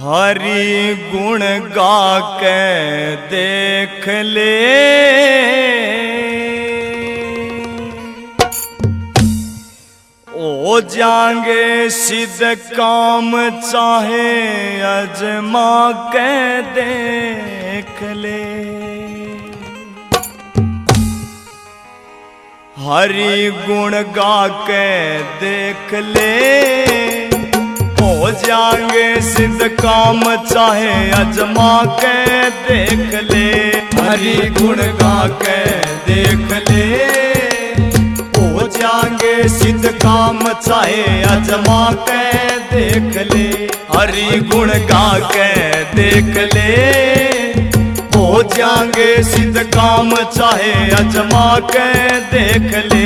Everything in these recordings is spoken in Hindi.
हरि गुण गा के देख ले, ओ जाएंगे सिद्ध काम चाहे अजमा के देख ले। हरि गुण गा के देख ले, हो जाएंगे सिद्ध काम चाहे अजमा के देख ले। हरि गुण गा के देख ले, हो जाएंगे सिद्ध काम चाहे अजमा के देख ले। हरि गुण गा के देख ले, हो जाएंगे सिद्ध काम चाहे अजमा के देख ले।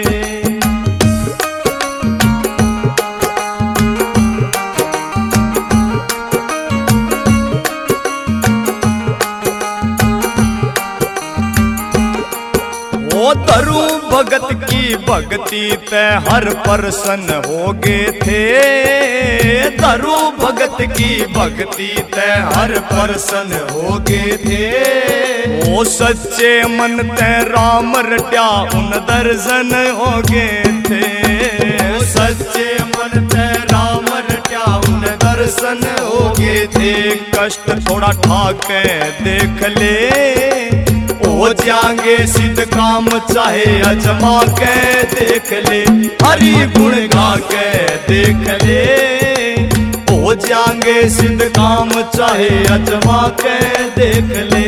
ओ तरु भगत की भक्ति ते हर प्रसन्न हो गए थे। तरु भगत की भक्ति ते हर प्रसन्न हो गए थे। ओ सच्चे मन ते राम रट्या उन दर्शन हो गए थे। ओ सच्चे मन ते राम रट्या उन दर्शन हो गए थे। कष्ट थोड़ा ठाके देख ले, हो जाएंगे सिद्ध काम चाहे अजमा के देख ले। हरि गुण गा के देख ले, हो जाएंगे सिद्ध काम चाहे अजमा के देख ले।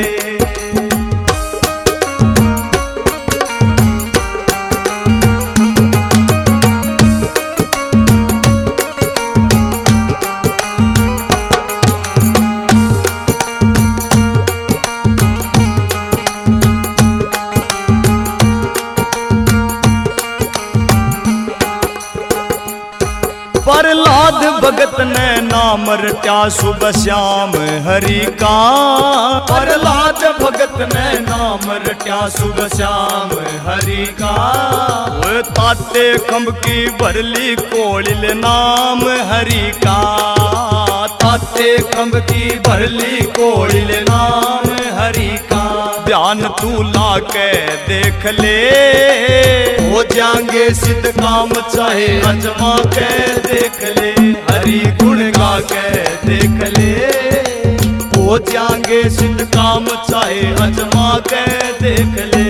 प्रहलाद भगत ने नाम रट्या सुबह श्याम हरि का। प्रहलाद भगत ने नाम रट्या सुबह श्याम हरि का। वो ताते खम्भ की भरली कोलिल नाम हरि का। ताते खम्भ की भरली कोलिल नाम हरि का। ध्यान तू ला के देख ले, हो जाएंगे सिद्ध काम चाहे अजमा के देख ले। हरि गुण गा के देख ले, हो जाएंगे सिद्ध काम चाहे अजमा के देख ले।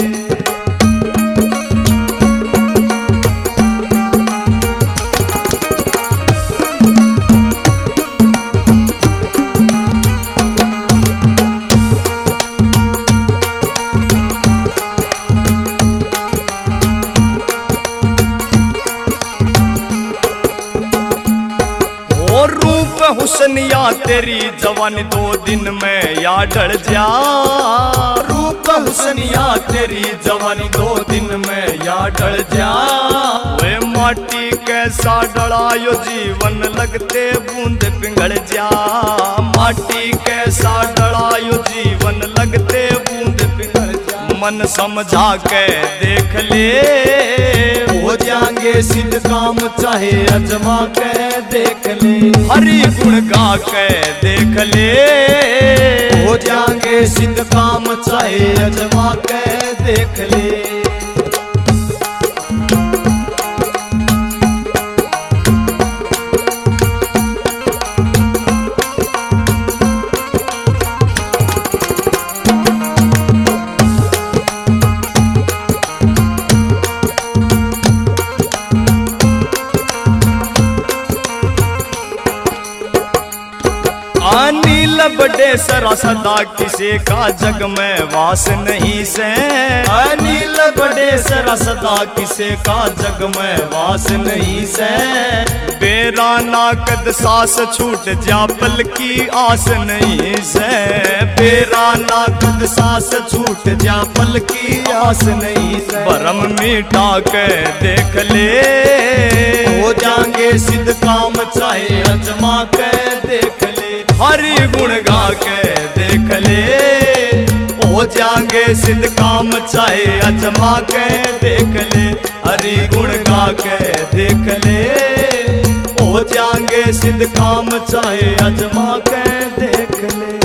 हुसनिया तेरी जवानी 2 दिन में या ढल जा। रूप हुसनिया तेरी जवानी 2 दिन में या ढल जा। वे माटी कैसा डलायो जीवन लगते बूंद पिघल जा। माटी कैसा डलायो जीवन लगते बूंद पिघल जा। मन समझा के देख ले, हो जाएंगे सिद्ध काम चाहे अजमा के देख ले। हरि गुण गा के देख ले, हो जाएंगे सिद्ध काम चाहे अजमा के देख ले। अनिल बड़े सरा सदा किसे का जग में वास नहीं से। अनिल बड़े सरा सदा किसे का जग में वास नहीं से। बेरा ना कद सास छूट जा पल की आस नहीं से। बेरा ना कद सास छूट जा पल की आस नहीं से। भरम मिटा के देख ले, हो जाएंगे सिद्ध काम चाहे अजमा के देख ले। हरि गुण गा के देख ले, हो जाएंगे सिद्ध काम चाहे अजमा के देख ले। हरि गुण गा के देख ले, हो जाएंगे सिद्ध सिद्ध काम चाहे अजमा के देख ले।